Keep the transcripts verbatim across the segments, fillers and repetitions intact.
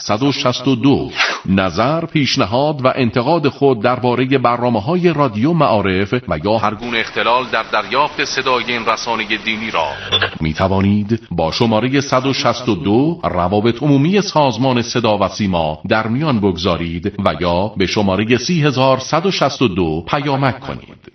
صد و شصت و دو. نظر، پیشنهاد و انتقاد خود درباره برنامه‌های رادیو معارف و یا هر گونه اختلال در دریافت صدای این رسانه دینی را می توانید با شماره صد و شصت و دو روابط عمومی سازمان صدا و سیما در میان بگذارید و یا به شماره سی هزار صد و شصت و دو پیامک کنید.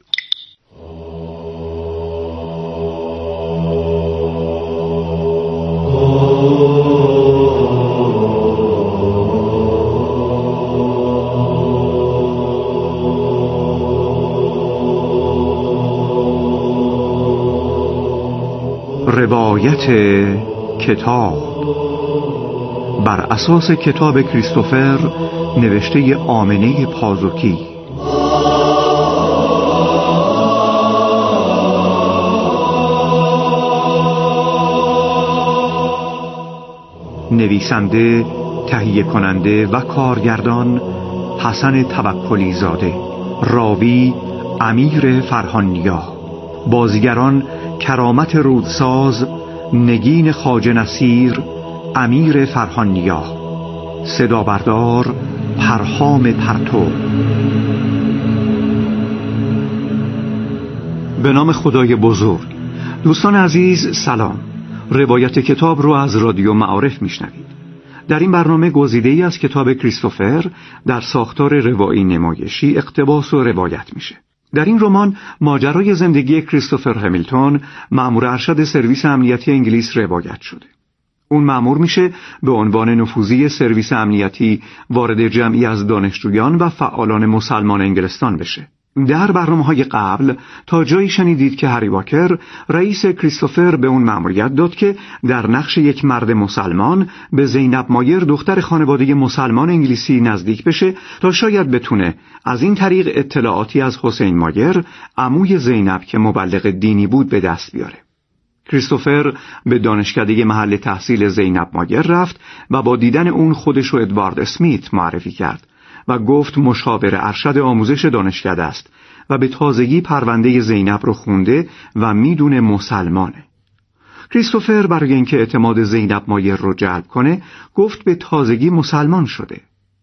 روایت کتاب بر اساس کتاب کریستوفر نوشته آمنه پازوکی. نویسنده، تهیه کننده و کارگردان حسن توکلی زاده. راوی امیر فرهانیا. بازیگران کرامت رودساز، نگین خواجه نصیر، امیر فرهانیا. صدا بردار پرهام پرتو. به نام خدای بزرگ. دوستان عزیز سلام. روایت کتاب رو از رادیو معارف میشنوید. در این برنامه گزیده‌ای از کتاب کریستوفر در ساختار روایی نمایشی اقتباس و روایت میشه. در این رمان ماجرای زندگی کریستوفر همیلتون، مأمور ارشد سرویس امنیتی انگلیس روایت شده. اون مأمور میشه به عنوان نفوذی سرویس امنیتی وارد جمعی از دانشجویان و فعالان مسلمان انگلستان بشه. در برنامه‌های قبل تا جایی شنیدید که هری واکر، رئیس کریستوفر، به اون مأموریت داد که در نقش یک مرد مسلمان به زینب مایر، دختر خانواده مسلمان انگلیسی، نزدیک بشه تا شاید بتونه از این طریق اطلاعاتی از حسین مایر، عموی زینب که مبلغ دینی بود، به دست بیاره. کریستوفر به دانشکده محل تحصیل زینب مایر رفت و با دیدن اون خودش و ادوارد اسمیت معرفی کرد و گفت مشاور ارشد آموزش دانشکده است و به تازگی پرونده زینب رو خونده و میدونه مسلمانه. کریستوفر برای اینکه اعتماد زینب مایر رو جلب کنه گفت به تازگی مسلمان شده.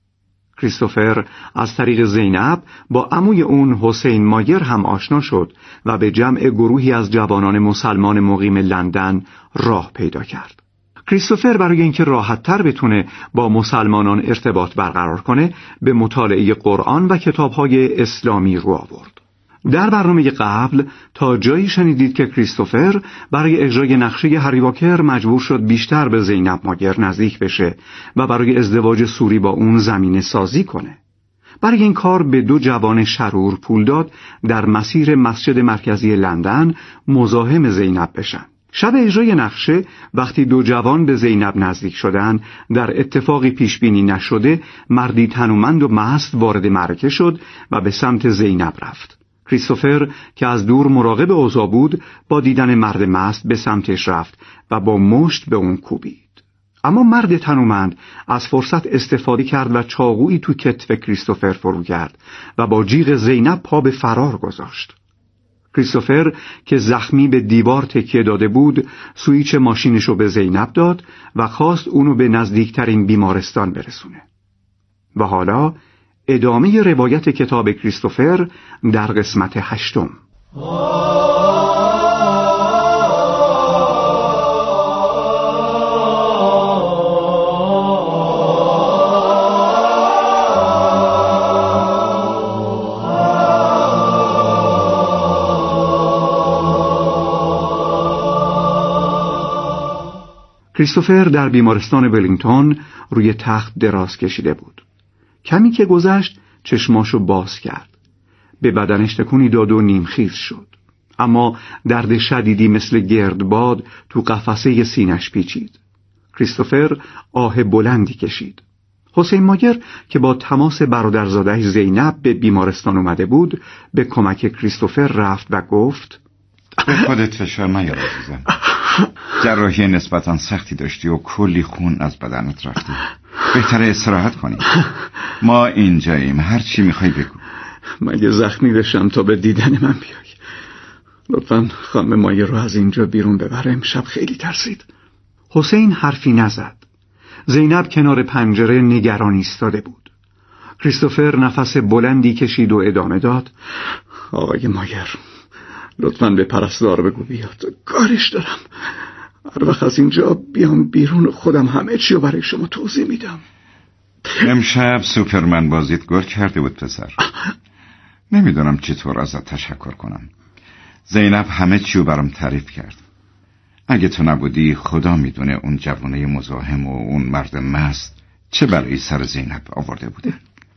کریستوفر از طریق زینب با عموی اون حسین مایر هم آشنا شد و به جمع گروهی از جوانان مسلمان مقیم لندن راه پیدا کرد. کریستوفر برای اینکه راحت‌تر بتونه با مسلمانان ارتباط برقرار کنه به مطالعه قرآن و کتاب‌های اسلامی رو آورد. در برنامه قبل تا جایی شنیدید که کریستوفر برای اجرای نقشه هری واکر مجبور شد بیشتر به زینب مایر نزدیک بشه و برای ازدواج سوری با اون زمینه سازی کنه. برای این کار به دو جوان شرور پول داد در مسیر مسجد مرکزی لندن مزاحم زینب بشن. شب اجرای نقشه وقتی دو جوان به زینب نزدیک شدند، در اتفاقی پیش بینی نشده مردی تنومند و مست وارد معرکه شد و به سمت زینب رفت. کریستوفر که از دور مراقب اوضاع بود، با دیدن مرد مست به سمتش رفت و با مشت به اون کوبید. اما مرد تنومند از فرصت استفاده کرد و چاقویی تو کتف کریستوفر فرو کرد و با جیغ زینب پا به فرار گذاشت. کریستوفر که زخمی به دیوار تکیه داده بود، سویچ ماشینشو به زینب داد و خواست اونو به نزدیکترین بیمارستان برسونه. و حالا ادامه روایت کتاب کریستوفر در قسمت هشتم. کریستوفر در بیمارستان ولینگتون روی تخت دراز کشیده بود. کمی که گذشت چشماشو باز کرد. به بدنش تکونی داد و نیمخیز شد. اما درد شدیدی مثل گردباد تو قفسه سینش پیچید. کریستوفر آه بلندی کشید. حسین مایر که با تماس برادرزاده‌اش زینب به بیمارستان اومده بود، به کمک کریستوفر رفت و گفت: به خودت فشار نیار عزیزم. جراحی نسبتاً سختی داشتی و کلی خون از بدنت رفتی. بهتره استراحت کنی. ما اینجاییم، هر چی میخوای بگو. مگه زخمی بشم تا به دیدن من بیای؟ لطفاً خانم مایر رو از اینجا بیرون ببر، امشب خیلی ترسید. حسین حرفی نزد. زینب کنار پنجره نگران ایستاده بود. کریستوفر نفس بلندی کشید و ادامه داد: آقای مایر، لطفاً به پرستار بگو بیاد، کارش دارم. هر وقت از اینجا بیام بیرون خودم همه چی رو برای شما توضیح میدم. امشب سوپرمن بازیت گل کرده بود پسر. نمیدونم چطور ازت تشکر کنم. زینب همه چی رو برام تعریف کرد. اگه تو نبودی خدا میدونه اون جوانه مزاحم و اون مرد مست چه بلایی سر زینب آورده بوده.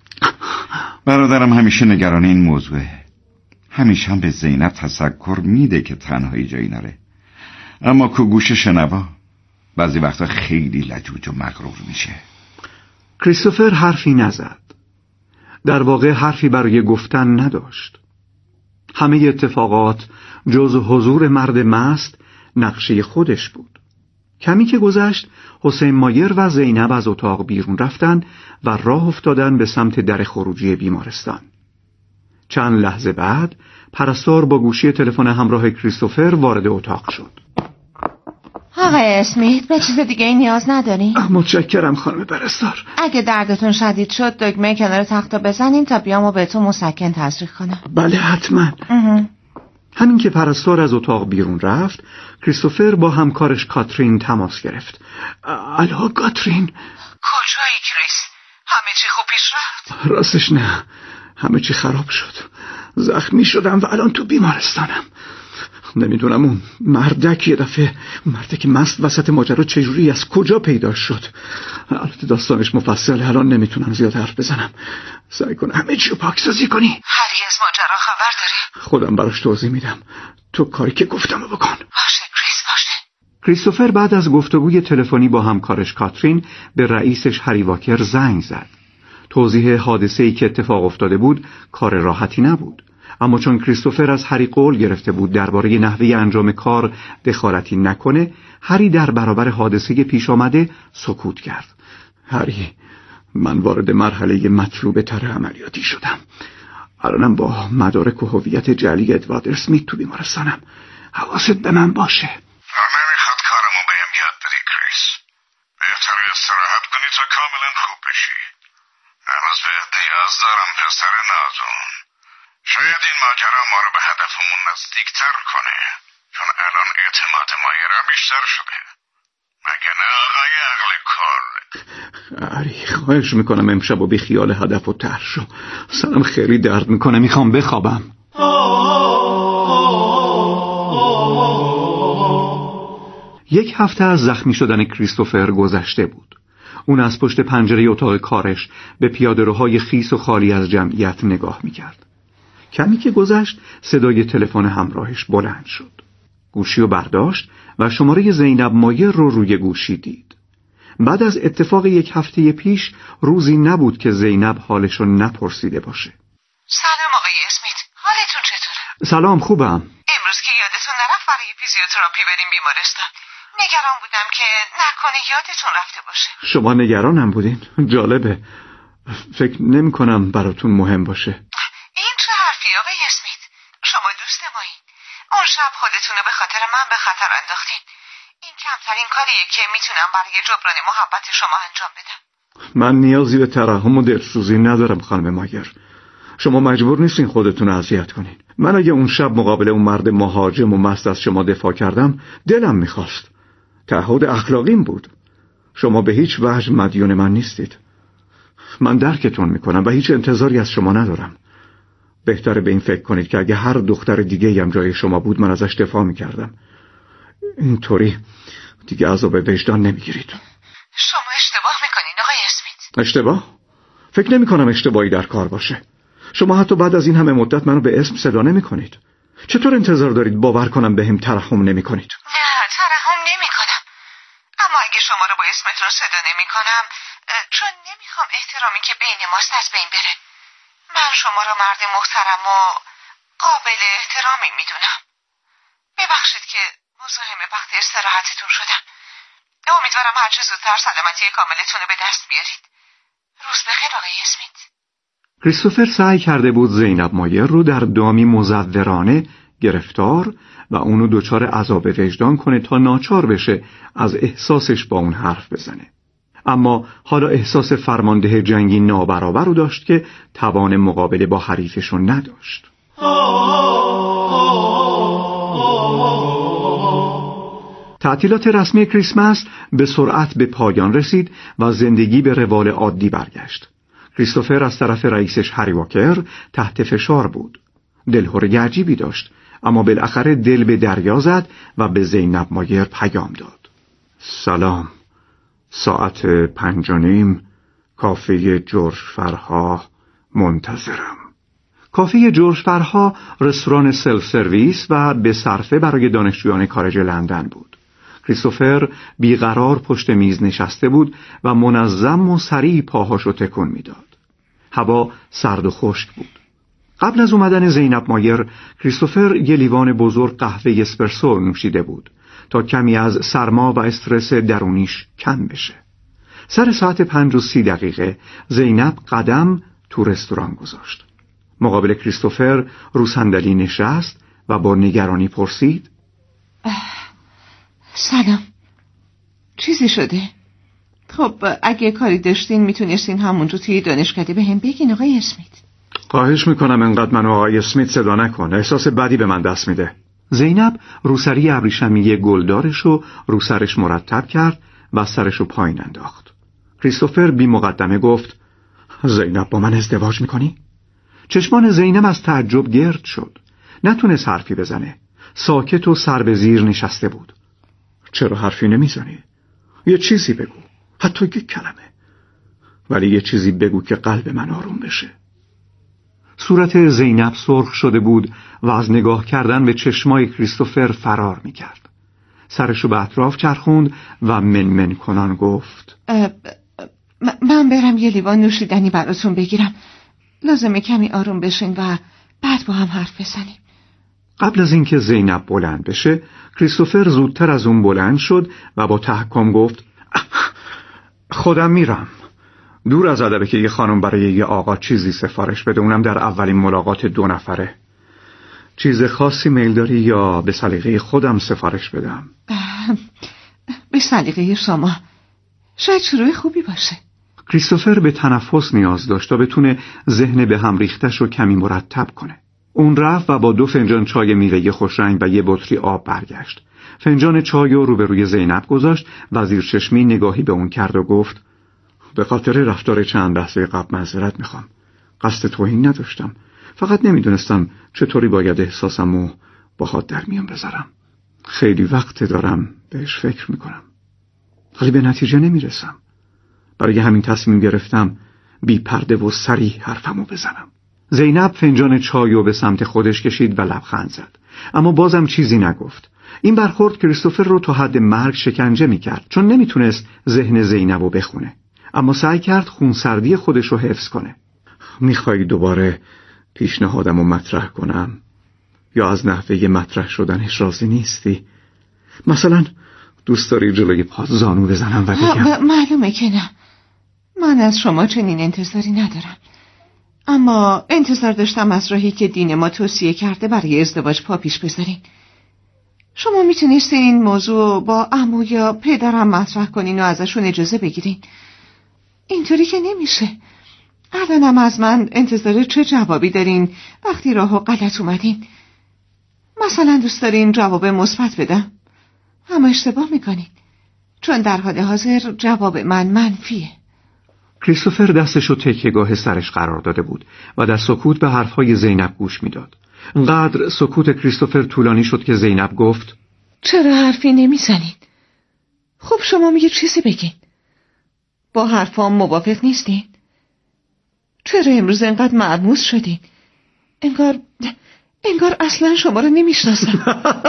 برادرم همیشه نگران این موضوعه. همیشه هم به زینب تذکر میده که تنهایی جایی نره، اما کو گوش شنوا بعضی وقتا خیلی لجوج و مغرور میشه. کریستوفر حرفی نزد. در واقع حرفی برای گفتن نداشت. همه اتفاقات جز حضور مرد مست نقشه خودش بود. کمی که گذشت، حسین مایر و زینب از اتاق بیرون رفتن و راه افتادن به سمت در خروجی بیمارستان. چند لحظه بعد پرستار با گوشی تلفن همراه کریستوفر وارد اتاق شد. آقای اسمیت، به چیز دیگه ای نیاز نداری؟ متشکرم خانم پرستار. اگه دردتون شدید شد دکمه کنار تختا بزنین تا بیام و بهتون مسکن تزریق کنم. بله حتما. همین که پرستار از اتاق بیرون رفت، کریستوفر با همکارش کاترین تماس گرفت. الو کاترین. کجایی کریس؟ همه چی خوب پیش رفت؟ راستش نه، همه چی خراب شد. زخمی شدم و الان تو بیمارستانم. نمیدونم اون مردک یه دفعه مردک مست وسط ماجرا چجوری از کجا پیدا شد. البته داستانش مفصله، الان نمیتونم زیاد حرف بزنم. سعی کن همه چی رو پاکسازی کنی. هری از ماجرا خبر داره؟ خودم براش توضیح میدم، تو کاری که گفتم رو بکن. باشه کریس، باشه. کریستوفر بعد از گفتگوی تلفنی با همکارش کاترین به رئیسش هری واکر زنگ زد. توضیح حادثه‌ای که اتفاق افتاده بود کار راحتی نبود، اما چون کریستوفر از هری قول گرفته بود درباره نحوه انجام کار دخالتی نکنه، هری در برابر حادثه پیش آمده سکوت کرد. هری، من وارد مرحله مطلوب طرح عملیاتی شدم. الانم با مدارک و هویت جعلی ادوارد اسمیت تو بیمارستانم. حواست به من باشه. نمیخواد کارمو بهم یاد بدی کریس. بهتره استراحت کنی تا کاملا خوب بشی. هنوز بهت نیاز دارم پسر نازون. شاید این ماجرا ما رو به هدفمون نزدیکتر کنه، چون الان اعتماد مایرا بیشتر شده. مگه نه آقای عقل کل؟ هری، خواهش میکنم امشب و بی خیال هدف و طرح شو. سرم خیلی درد میکنه، میخوام بخوابم. یک هفته از زخمی شدن کریستوفر گذشته بود. اون از پشت پنجره اتاق کارش به پیاده‌روهای خیس و خالی از جمعیت نگاه میکرد. کمی که گذشت صدای تلفن همراهش بلند شد. گوشی رو برداشت و شماره زینب مایر رو روی گوشی دید. بعد از اتفاق یک هفته پیش روزی نبود که زینب حالش رو نپرسیده باشه. سلام آقای اسمیت، حالتون چطوره؟ سلام، خوبم. امروز که یادتون نرفت برای فیزیوتراپی بریم بیمارستان. نگران بودم که نکنه یادتون رفته باشه. شما نگرانم بودین؟ جالبه. فکر نمی کنم براتون مهم باشه. این چه حرفی آقای اسمیت؟ شما دوست مایین. اون شب خودتونو به خاطر من به خطر انداختین. این کمترین کاریه که میتونم برای جبران محبت شما انجام بدم. من نیازی به ترحم و دلسوزی ندارم خانم مایر. شما مجبور نیستین خودتون اذیت کنین. من اگه اون شب مقابل اون مرد مهاجم و مست از شما دفاع کردم، دلم میخواست. تعهد اخلاقیم بود. شما به هیچ وجه مدیون من نیستید. من درکتون میکنم و هیچ انتظاری از شما ندارم. بهتره به این فکر کنید که اگه هر دختر دیگه هم جای شما بود من ازش دفاع میکردم. اینطوری دیگه عذاب وجدان نمیگیرید. شما اشتباه میکنین آقای اسمیت. اشتباه؟ فکر نمیکنم اشتباهی در کار باشه. شما حتی بعد از این همه مدت منو به اسم صدا نمیکنید. چطور انتظار دارید باور کنم بهم ترحم نمیکنید؟ نه، ترحم نمیکنم. اما اگه شما رو با اسمتون صدا نمیکنم چون نمیخوام احترامی که بین ماست از بین بره. من شما رو مرد محترم و قابل احترامی میدونم. ببخشید که مزاحم وقت استراحتتون شدم. امیدوارم هرچه زودتر سلامتی کاملتون رو به دست بیارید. روز بخیر آقای اسمیت. کریستوفر سعی کرده بود زینب مایر رو در دامی مزورانه گرفتار و اونو دچار عذاب وجدان کنه تا ناچار بشه از احساسش با اون حرف بزنه. اما حالا احساس فرمانده جنگی نابرابر رو داشت که توان مقابله با حریفشون نداشت. تعطیلات رسمی کریسمس به سرعت به پایان رسید و زندگی به روال عادی برگشت. کریستوفر از طرف رئیسش هری واکر تحت فشار بود. دلهره عجیبی داشت، اما بالاخره دل به دریا زد و به زینب مایر پیام داد. سلام، ساعت پنج و نیم، کافه جورج فرها منتظرم. کافه جورج فرها رستوران سلف سرویس و به صرفه برای دانشجویان کالج لندن بود. کریستوفر بیقرار پشت میز نشسته بود و منظم و سریع پاهاشو تکون میداد. هوا سرد و خشک بود. قبل از اومدن زینب مایر، کریستوفر یه لیوان بزرگ قهوه اسپرسو نوشیده بود تا کمی از سرما و استرس درونیش کم بشه. سر ساعت پنج و سی دقیقه زینب قدم تو رستوران گذاشت. مقابل کریستوفر رو صندلی نشست و با نگرانی پرسید: سلام، چیزی شده؟ خب اگه کاری داشتین میتونستین همونجا توی دانشکده به هم بگین آقای اسمیت. خواهش میکنم انقدر منو آقای اسمیت صدا نکن، احساس بدی به من دست میده. زینب روسری ابریشمی گلدارشو رو سرش مرتب کرد و سرشو پایین انداخت. کریستوفر بی مقدمه گفت: زینب با من ازدواج میکنی؟ چشمان زینب از تعجب گرد شد. نتونست حرفی بزنه. ساکت و سر به زیر نشسته بود. چرا حرفی نمیزنی؟ یه چیزی بگو، حتی یک کلمه، ولی یه چیزی بگو که قلب من آروم بشه. صورت زینب سرخ شده بود و از نگاه کردن به چشمای کریستوفر فرار میکرد. سرشو به اطراف چرخوند و منمن کنان گفت: من برم یه لیوان نوشیدنی براتون بگیرم. لازمه کمی آروم بشین و بعد با هم حرف بزنیم. قبل از اینکه زینب بلند بشه، کریستوفر زودتر از اون بلند شد و با تحکم گفت: خودم میرم. دور از ادبه که یه خانم برای یه آقا چیزی سفارش بده، اونم در اولین ملاقات دو نفره. چیز خاصی میل داری یا به سلیقه خودم سفارش بدم؟ به سلیقه شما، شاید شروع خوبی باشه. کریستوفر به تنفس نیاز داشت تا بتونه ذهن به هم ریختش رو کمی مرتب کنه. اون رفت و با دو فنجان چای میوه خوشرنگ و یه بطری آب برگشت. فنجان چای رو روبروی زینب گذاشت و زیر چشمی نگاهی به اون کرد و گفت: به خاطر رفتار چند لحظه قبل معذرت میخوام. قصد توهین نداشتم، فقط نمیدونستم چطوری باید احساسمو باهات در میون بذارم. خیلی وقت دارم بهش فکر میکنم، ولی به نتیجه نمیرسم. برای همین تصمیم گرفتم بی پرده و صریح حرفمو بزنم. زینب فنجان چایو به سمت خودش کشید و لبخند زد، اما بازم چیزی نگفت. این برخورد کریستوفر رو تا حد مرگ شکنجه میکرد، چون نمیتونست ذهن زینبو بخونه، اما سعی کرد خونسردی خودش رو حفظ کنه. میخوای دوباره پیشنهادمو مطرح کنم یا از نحوه مطرح شدنش راضی نیستی؟ مثلا دوست داری جلوی پات زانو بزنم و بگم؟ معلومه که نه. من از شما چنین انتظاری ندارم، اما انتظار داشتم از راهی که دین ما توصیه کرده برای ازدواج پا پیش بذارین. شما میتونستین این موضوع با عمو یا پدرم مطرح کنین و ازشون اجازه بگیرین. اینطوری که نمیشه. الانم از من انتظار چه جوابی دارین وقتی راهو غلط اومدین؟ مثلا دوست دارین جواب مثبت بدم، اما اشتباه میکنین، چون در حال حاضر جواب من منفیه. کریستوفر دستشو تکیه‌گاه سرش قرار داده بود و در سکوت به حرفهای زینب گوش میداد. انقدر سکوت کریستوفر طولانی شد که زینب گفت: چرا حرفی نمیزنین؟ خب شما یه چیزی بگین. با حرفام موافق نیستین؟ چرا امروز انقدر مرموز شدین؟ انگار انگار اصلا شما رو نمیشناسم.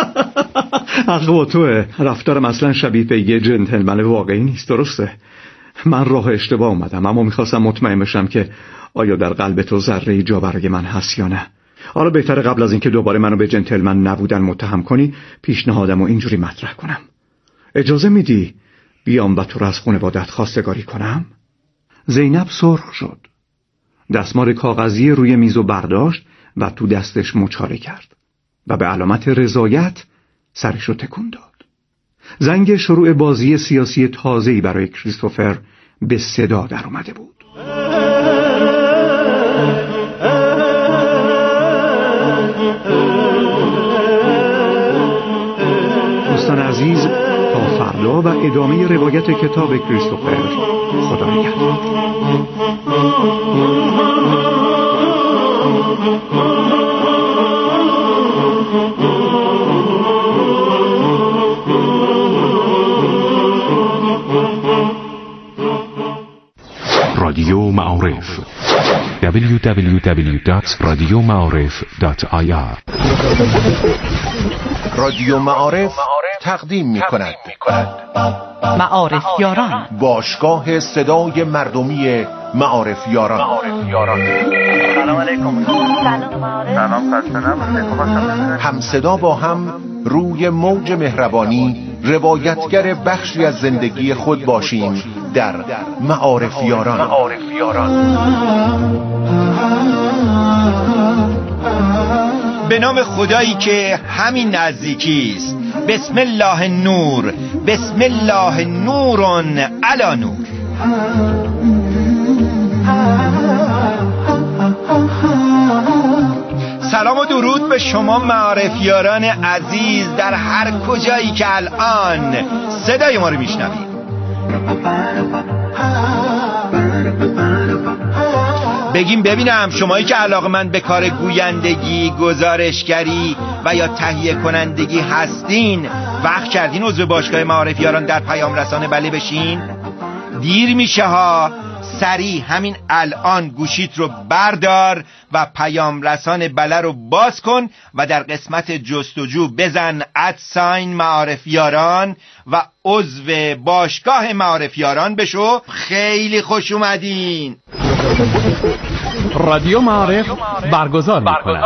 حق با توه. رفتارم اصلا شبیه به یه جنتلمن واقعی نیست. درسته، من راه اشتباه اومدم، اما میخواستم مطمئن بشم که آیا در قلب تو ذره‌ای جا برای من هست یا نه. حالا بهتره قبل از اینکه دوباره منو به جنتلمن نبودن متهم کنی، پیشنهادمو اینجوری مطرح کنم. اجازه میدی بیام و تو رو از خانواده‌ات خواستگاری کنم؟ زینب سرخ شد. دستمال کاغذی روی میزو برداشت و تو دستش مچاله کرد و به علامت رضایت سرشو تکون داد. زنگ شروع بازی سیاسی تازه‌ای برای کریستوفر به صدا در اومده بود. دوستان عزیز، تا فردا و ادامه روایت کتاب کریستوفر، خدا نگهدار. رادیو معارف دبلیو دبلیو دبلیو دات رادیو معارف دات آی آر. رادیو معارف تقدیم می کند معارف یاران، باشگاه صدای مردمی معارف یاران. سلام علیکم. سلام سلام. هم صدا با هم روی موج مهربانی روایتگر بخشی از زندگی خود باشیم در معارف یاران. به نام خدایی که همین نزدیکی است. بسم الله نور، بسم الله نورون علی نور. سلام و درود به شما معارفیاران عزیز در هر کجایی که الان صدای ما رو میشنوید. بگیم ببینم شمایی که علاقه‌مند به کار گویندگی، گزارشگری و یا تهیه کنندگی هستین، وقت کردین عضو باشگاه معارفیاران در پیام رسانه بله بشین؟ دیر میشه ها. سریع همین الان گوشیت رو بردار و پیام رسانه بله رو باز کن و در قسمت جستجو بزن ادساین معارفیاران و عضو باشگاه معارفیاران بشو. خیلی خوش اومدین. رادیو معارف برگزار می‌کند.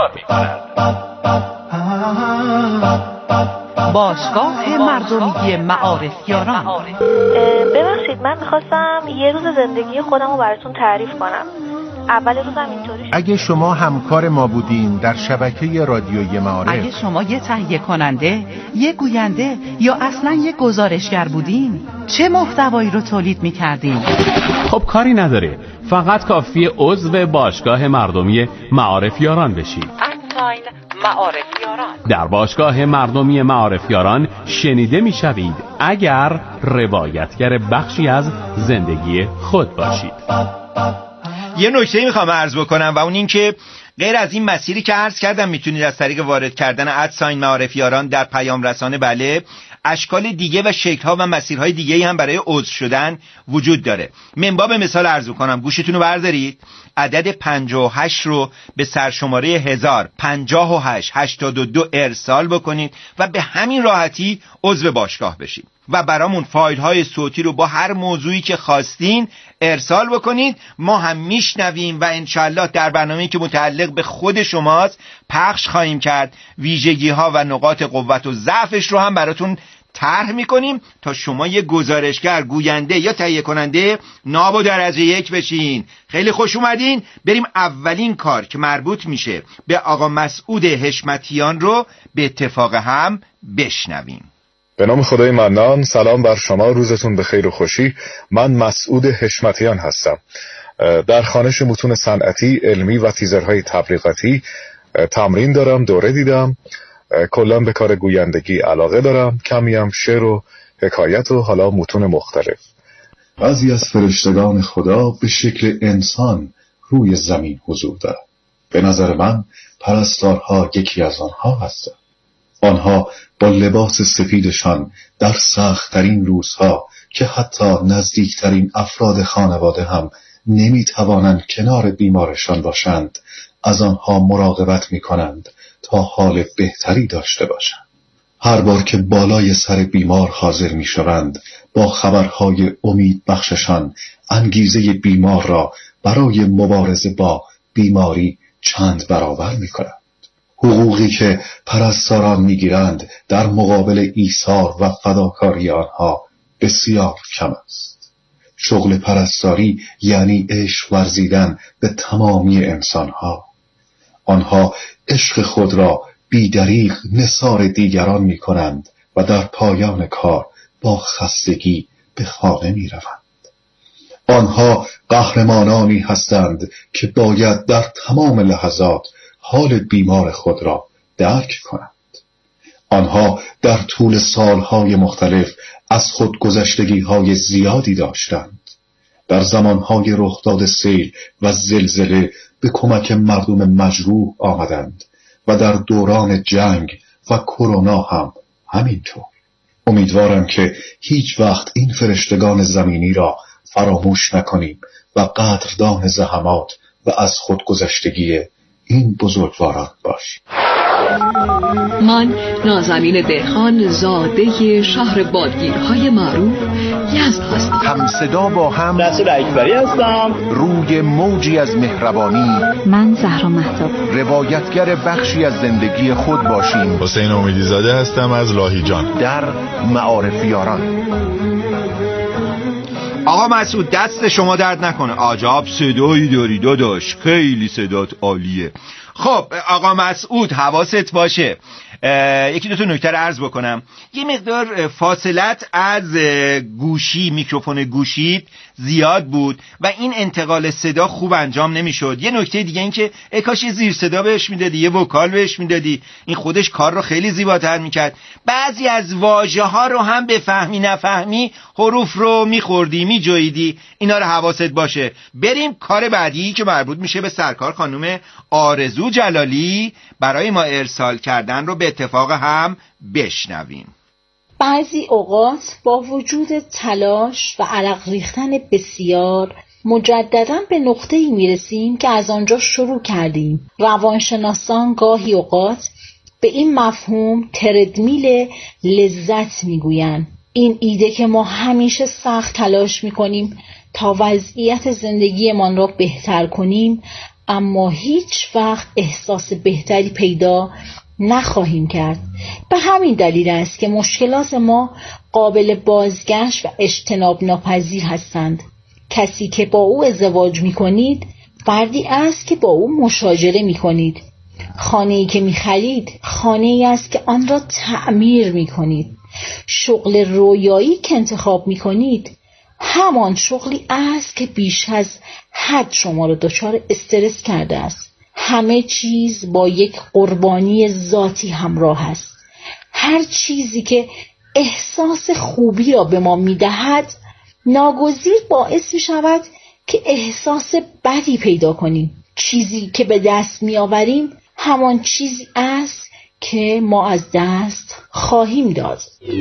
باشگاه مردمی معارف یاران. ببخشید من میخواستم یه روز زندگی خودم رو براتون تعریف کنم. اول روزم اینطوری شد. اگه شما همکار ما بودین در شبکه رادیویی معارف، اگه شما یه تهیه کننده، یه گوینده یا اصلا یه گزارشگر بودین، چه محتوایی رو تولید میکردین؟ خب کاری نداره، فقط کافیه عضو باشگاه مردمی معارف یاران بشید. ادساین معارف یاران. در باشگاه مردمی معارف یاران شنیده میشوید اگر روایتگر بخشی از زندگی خود باشید. یه نکته میخوام عرض بکنم و اون این که غیر از این مسیری که عرض کردم میتونید از طریق وارد کردن ادساین معارف یاران در پیام رسانه بله، اشکال دیگه و شکل‌ها و مسیرهای دیگه هم برای عضو شدن وجود داره. من باب مثال عرض کنم، گوشتون رو بردارید، عدد پنجاه و هشت رو به سرشماره هزار پنجاه و هشت هشتاد و دو ارسال بکنید و به همین راحتی عضو باشگاه بشید و برامون فایل های صوتی رو با هر موضوعی که خواستین ارسال بکنید. ما هم میشنویم و انشالله در برنامه‌ای که متعلق به خود شماست پخش خواهیم کرد. ویژگی ها و نقاط قوت و ضعفش رو هم براتون طرح میکنیم تا شما یه گزارشگر، گوینده یا تهیه کننده ناب و درجه یک بشین. خیلی خوش اومدین. بریم اولین کار که مربوط میشه به آقا مسعود حشمتیان رو به اتفاق هم بشنویم. به نام خدای منان، سلام بر شما، روزتون به خیر و خوشی. من مسعود حشمتیان هستم. در خوانش متون صنعتی، علمی و تیزرهای تبلیغاتی تمرین دارم، دوره دیدم. کلا به کار گویندگی علاقه دارم، کمی هم شعر و حکایت و حالا متون مختلف. بعضی از فرشتگان خدا به شکل انسان روی زمین حضور دارند. به نظر من پرستارها یکی از آنها هستند. آنها با لباس سفیدشان در سخت‌ترین روزها که حتی نزدیکترین افراد خانواده هم نمی‌توانند کنار بیمارشان باشند، از آنها مراقبت می‌کنند تا حال بهتری داشته باشند. هر بار که بالای سر بیمار حاضر می‌شوند، با خبرهای امید بخششان انگیزه بیمار را برای مبارزه با بیماری چند برابر می‌کنند. حقوقی که پرستاران می‌گیرند در مقابل ایثار و فداکاری آنها بسیار کم است. شغل پرستاری یعنی عشق ورزیدن به تمامی انسانها. آنها عشق خود را بی‌دریغ نثار دیگران می‌کنند و در پایان کار با خستگی به خانه می‌روند. آنها قهرمانانی هستند که باید در تمام لحظات حال بیمار خود را درک کنند. آنها در طول سالهای مختلف از خودگذشتگی‌های زیادی داشتند. در زمانهای رخداد سیل و زلزله به کمک مردم مجروح آمدند و در دوران جنگ و کرونا هم همینطور. امیدوارم که هیچ وقت این فرشتگان زمینی را فراموش نکنیم و قدردان زحمات و از خودگذشتگی این بزرگواران باشیم. من نازنین دهخان زاده شهر بادگیرهای معروف یزد هستم. همصدا با هم رسول اکبری هستم. روی موجی از مهربانی من زهرا مهتاب روایتگر بخشی از زندگی خود باشیم. حسین امیدی زاده هستم از لاهیجان. در معارفیاران. آقا مسعود دست شما درد نکنه، عجب صدایی داری داداش، خیلی صدات عالیه. خب آقا مسعود حواست باشه، یکی دو تا نکته رو عرض بکنم. یه مقدار فاصلت از گوشی میکروفون گوشیت زیاد بود و این انتقال صدا خوب انجام نمیشد. یه نکته دیگه این که کاش زیر صدا بهش میدادی، یه وکال بهش میدادی، این خودش کار رو خیلی زیباتر میکرد. بعضی از واژه ها رو هم بفهمی نفهمی حروف رو میخوردی میجویدی، اینا رو حواست باشه. بریم کار بعدی که مربوط میشه به سرکار خانم آرزو جلالی برای ما ارسال کردن رو به اتفاق هم بشنویم. بعضی اوقات با وجود تلاش و عرق ریختن بسیار مجدداً به نقطه‌ای میرسیم که از آنجا شروع کردیم. روانشناسان گاهی اوقات به این مفهوم تردمیل لذت میگویند. این ایده که ما همیشه سخت تلاش میکنیم تا وضعیت زندگیمان را بهتر کنیم، اما هیچ وقت احساس بهتری پیدا نخواهیم کرد. به همین دلیل است که مشکلات ما قابل بازگشت و اجتناب ناپذیر هستند. کسی که با او ازدواج می کنید فردی است که با او مشاجره می کنید. خانه‌ای که می خرید خانه‌ای است که آن را تعمیر می کنید. شغل رویایی که انتخاب می کنید همان شغلی است که بیش از حد شما را دچار استرس کرده است. همه چیز با یک قربانی ذاتی همراه است. هر چیزی که احساس خوبی را به ما می‌دهد ناگزیر باعث می‌شود که احساس بدی پیدا کنیم. چیزی که به دست می‌آوریم همان چیزی است که ما از دست خواهیم داد.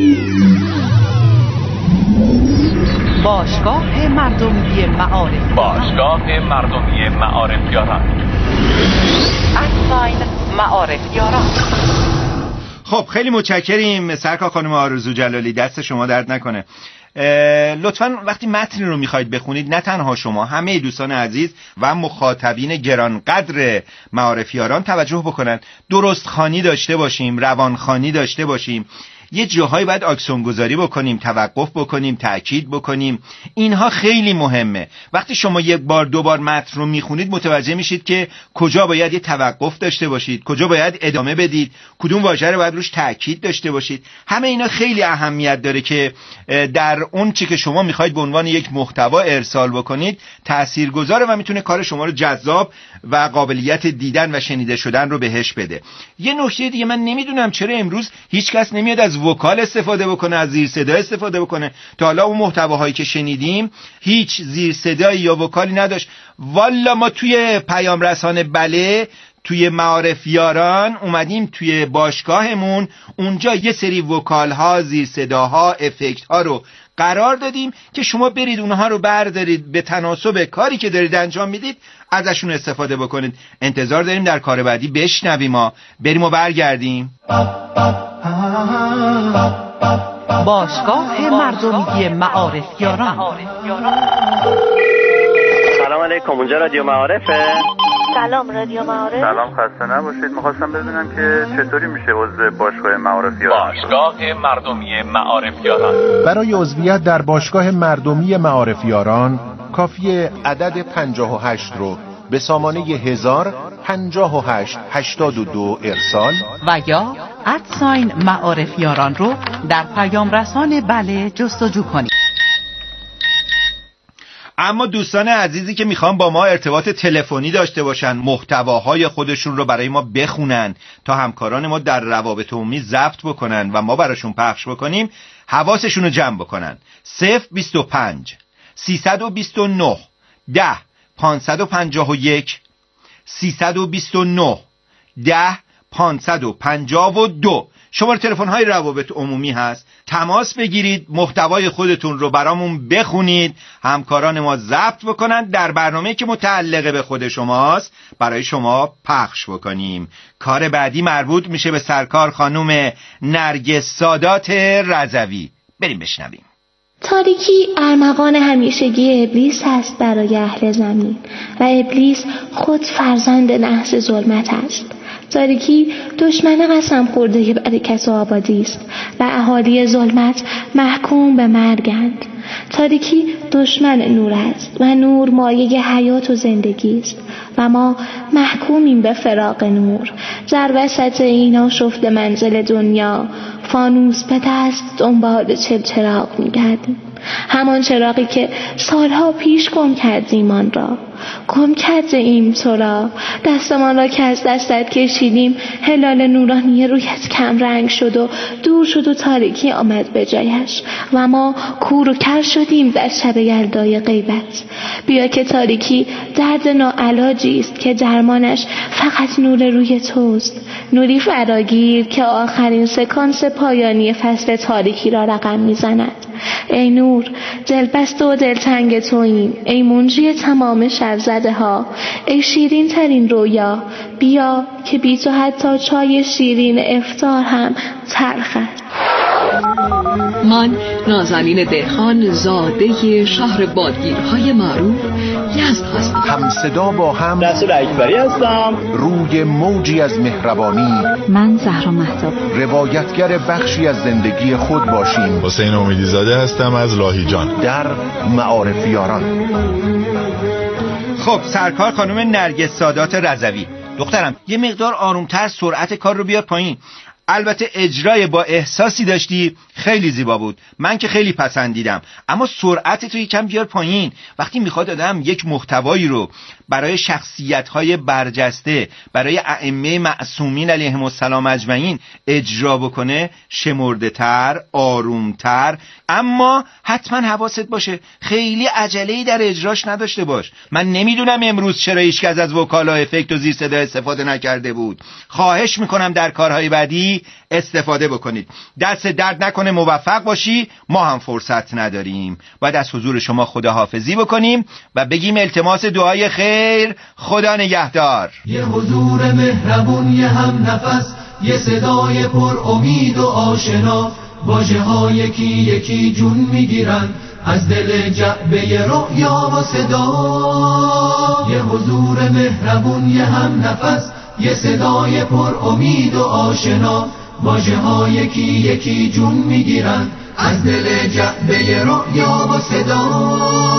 باشگاه مردمی معارف باشگاه مردمی معارفیاران اکساین معارفیاران. خب خیلی متشکریم سرکار خانم آرزو جلالی، دست شما درد نکنه. لطفاً وقتی متن رو میخواید بخونید نه تنها شما، همه دوستان عزیز و مخاطبین گرانقدر معارفیاران توجه بکنن. درست خوانی داشته باشیم، روان خوانی داشته باشیم، یه جاهایی باید اکسون گذاری بکنیم، توقف بکنیم، تأکید بکنیم. اینها خیلی مهمه. وقتی شما یک بار دو بار متن رو میخونید متوجه میشید که کجا باید یه توقف داشته باشید، کجا باید ادامه بدید، کدوم واژه رو باید روش تأکید داشته باشید. همه اینا خیلی اهمیت داره که در اون چی که شما میخواید به عنوان یک محتوا ارسال بکنید تاثیرگذاره و میتونه کار شما رو جذاب و قابلیت دیدن و شنیده شدن رو بهش بده. یه نکته دیگه، من نمیدونم چرا امروز هیچ کس نمیاد از وکال استفاده بکنه، از زیر صدا استفاده بکنه. تا حالا اون محتواهایی که شنیدیم هیچ زیر صدایی یا وکالی نداشت. والا ما توی پیام رسانه بله توی معارفیاران اومدیم توی باشگاهمون، اونجا یه سری وکال ها، زیر صداها، افکت ها رو قرار دادیم که شما برید اونها رو بردارید به تناسب کاری که دارید انجام میدید ازشون استفاده بکنید. انتظار داریم در کار بعدی بشنویم. ما بریم و برگردیم. باشگاه مردمی معارفیاران. سلام علیکم، اونجا رادیو معارفه؟ سلام رادیو معارف. سلام، خسته نباشید. میخواستم بدونم که چطوری میشه عضو باشگاه معارفیاران. باشگاه مردمی معارفیاران. برای عضویت در باشگاه مردمی معارفیاران کافیه عدد پنجاه و هشت رو به سامانه هزار پنجاه و هشت هشتاد و دو ارسال و یا ادساین معارفیاران رو در پیام رسان بله جستجو کنید. اما دوستان عزیزی که میخوان با ما ارتباط تلفنی داشته باشن، محتواهای خودشون رو برای ما بخونن تا همکاران ما در روابط عمومی ضبط بکنن و ما براشون پخش بکنیم، حواسشون رو جمع بکنن. صفر بیست و پنج سیصد و بیست و نه ده پانصد و پنجاه و یک سیصد و بیست و نه ده پانصد و پنجاه و دو شماره تلفن های روابط عمومی هست. تماس بگیرید، محتوای خودتون رو برامون بخونید، همکاران ما ضبط بکنن، در برنامه‌ای که متعلق به خود شماست برای شما پخش بکنیم. کار بعدی مربوط میشه به سرکار خانم نرگس سادات رضوی. بریم بشنویم. تاریکی ارمغان همیشگی ابلیس هست برای اهل زمین و ابلیس خود فرزند نحس ظلمت است. تاریکی دشمن قسم خورده برکت و آبادی است و اهالی ظلمت محکوم به مرگند. تاریکی دشمن نور است و نور مایه حیات و زندگی است و ما محکومیم به فراق نور. در وسط این آشفته منزل دنیا فانوس به دست دنبال چل چراغ می‌گردیم، همان چراغی که سالها پیش گم کردیم آن را. گم کرده ایم تو را، دستمان را که از دستت کشیدیم هلال نورانی رویت کم رنگ شد و دور شد و تاریکی آمد به جایش و ما کور و کر شدیم در شب یلدای غیبت. بیا که تاریکی درد ناعلاجی است که درمانش فقط نور روی توست، نوری فراگیر که آخرین سکانس پایانی فصل تاریکی را رقم میزند. ای نور، دلبست و دلتنگ توییم، ای منجی تمام شرزده ها، ای شیرین ترین رویا، بیا که بی تو حتی چای شیرین افطار هم تلخ است. من نازنین دهخان زاده شهر بادگیرهای معروف یزد هستم. هم صدا با هم رسول اکبری هستم. روی موجی از مهربانی من زهرا مهتاب روایتگر بخشی از زندگی خود باشیم. حسین امیدی زاده هستم از لاهیجان در معارفیاران. خب سرکار خانم نرگس سادات رضوی، دخترم یه مقدار آرومتر سرعت کار رو بیار پایین. البته اجرای با احساسی داشتی، خیلی زیبا بود، من که خیلی پسندیدم، اما سرعت تو یکم بیار پایین. وقتی میخواد آدم یک محتوایی رو برای شخصیت‌های برجسته، برای ائمه معصومین علیهم السلام اجمعین اجرا بکنه، شمرده‌تر، آرومتر، اما حتما حواست باشه خیلی عجله‌ای در اجراش نداشته باش. من نمیدونم امروز چرا هیچ کس از وکالا افکت و زیر صدا استفاده نکرده بود. خواهش میکنم در کارهای بعدی استفاده بکنید. دست درد نکنه، موفق باشی. ما هم فرصت نداریم، باید از حضور شما خداحافظی بکنیم و بگیم التماس دعای خیر، خدا نگهدار. یه حضور مهربون، یه هم نفس، یه صدای پر امید و آشنا، واژه ها یکی یکی جون میگیرن از دل جعبه رؤیا و صدا. یه حضور مهربون، یه هم نفس، یه صدای پر امید و آشنا، واژه ها یکی یکی جون میگیرن از دل جعبه رؤیا و صدا.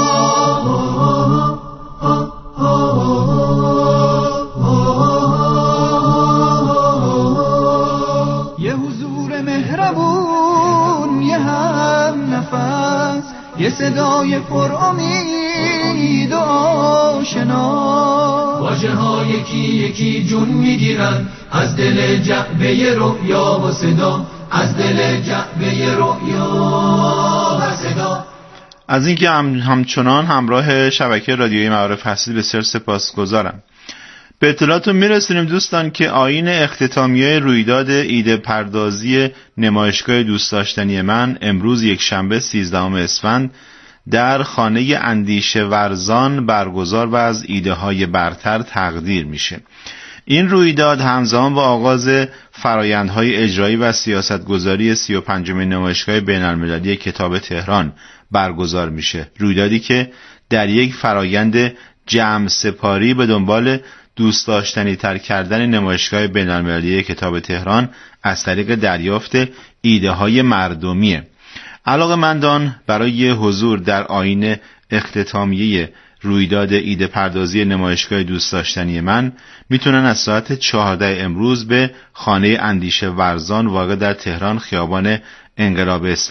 یه حضور مهربون، یه هم نفس، یه صدای پر امید و آشنا، واژه ها یکی یکی جون میگیرن از دل جعبه رؤیا و صدا، از دل جعبه رؤیا و صدا. از اینکه هم همچنان همراه شبکه رادیویی معارف هستید بسیار سپاسگزارم. به اطلاعاتون میرسونیم دوستان که آیین اختتامیه رویداد ایده پردازی نمایشگاه دوست داشتنی من امروز یک شنبه سیزدهم اسفند در خانه اندیشه ورزان برگزار و از ایده های برتر تقدیر میشه. این رویداد همزمان با آغاز فرایندهای اجرایی و سیاستگذاری سی و پنجمین نمایشگاه بین‌المللی کتاب تهران برگزار میشه. رویدادی که در یک فرایند جمع سپاری به دنبال دوست داشتنی تر کردن نمایشگاه بین‌المللی کتاب تهران از طریق دریافت ایده های مردمیه. علاقه‌مندان برای حضور در آیین اختتامیه رویداد ایده پردازی نمایشگاه دوست داشتنی من میتونن از ساعت چهارده امروز به خانه اندیشه ورزان واقع در تهران خیابان انقلاب اسلامی